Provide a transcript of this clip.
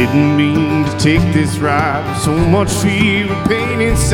Didn't mean to take this ride. So much fear and pain inside.